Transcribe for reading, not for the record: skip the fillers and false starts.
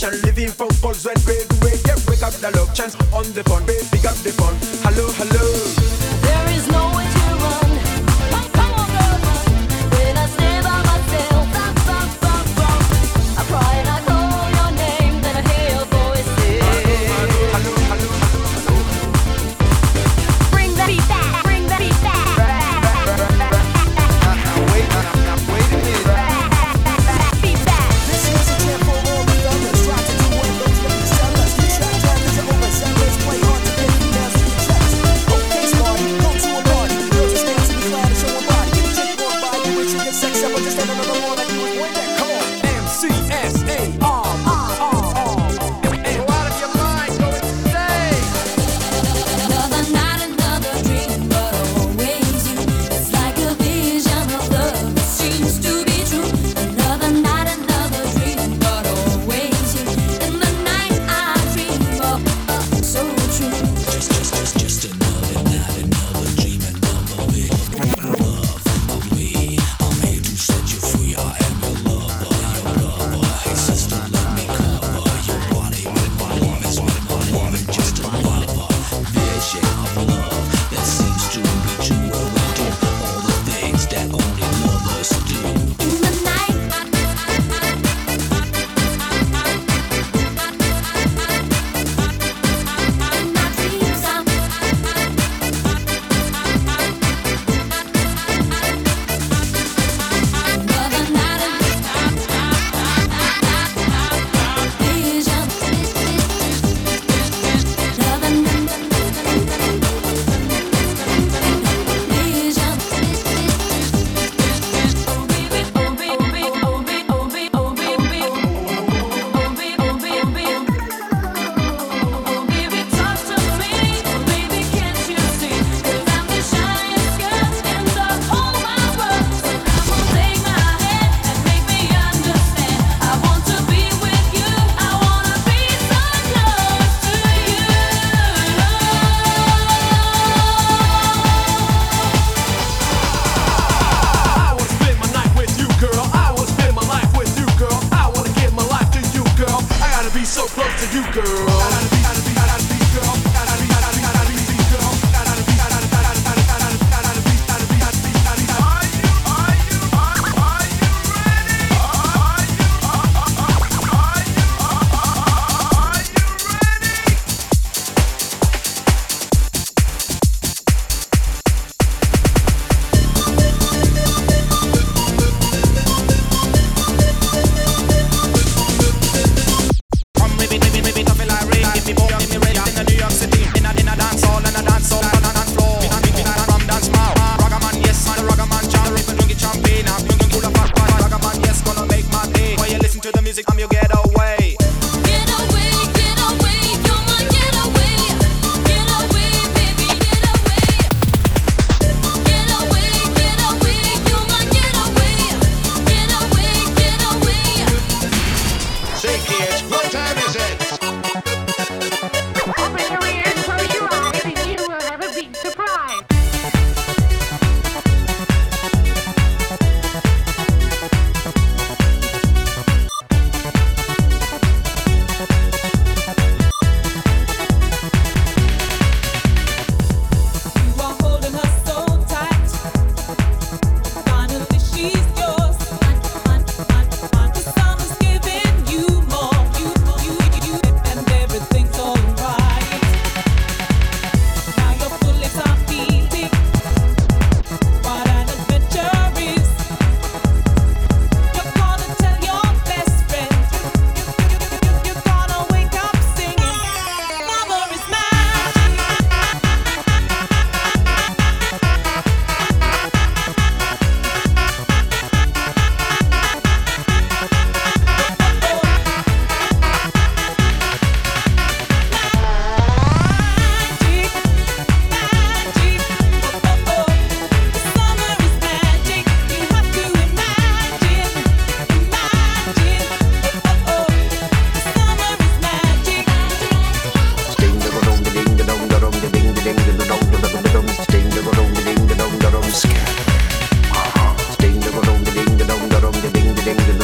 station, living from pulse when grade away. Yeah, wake up the love chance on the phone, babe, pick up the phone. Hello, hello. There is nowhere to run. Come on, girl, run. When I stay by myself, I cry and I call your name, then I hear your voice say, Hello, hello, hello. bring the beat back, bring the beat back. Wait a minute. Beat back. This is a jam for all the others. Try to do what those ladies tell us. You track drivers and oversellers. Play hard to get females to the checks. Okay, smarty, go to a party. Girls just dance in the crowd and show a body. Get a chick walk by you and she get sex up. Just stand another one like you was way back. Come on. MCSA. Go out of your mind, go insane. Another night, another dream, but always you. It's like a vision of love that seems to be true. Another night, another dream, but always you. In the night I dream of so true. Just another night, another dream, another bit of love of me. I'm here to set you free. I am your lover, your lover. Hey sister, let me cover your body with my love. It's with my love and just another vision of love that seems to be true. Where we do all the things that only lovers do. In the night, in my dreams, another night, vision, I wanna spend my night with you, girl. I wanna spend my life with you, girl. I wanna give my life to you, girl. I gotta be so close to you, girl. Gotta be, girl. Gotta be, girl. Gotta be, girl. Gotta be, Are you Ding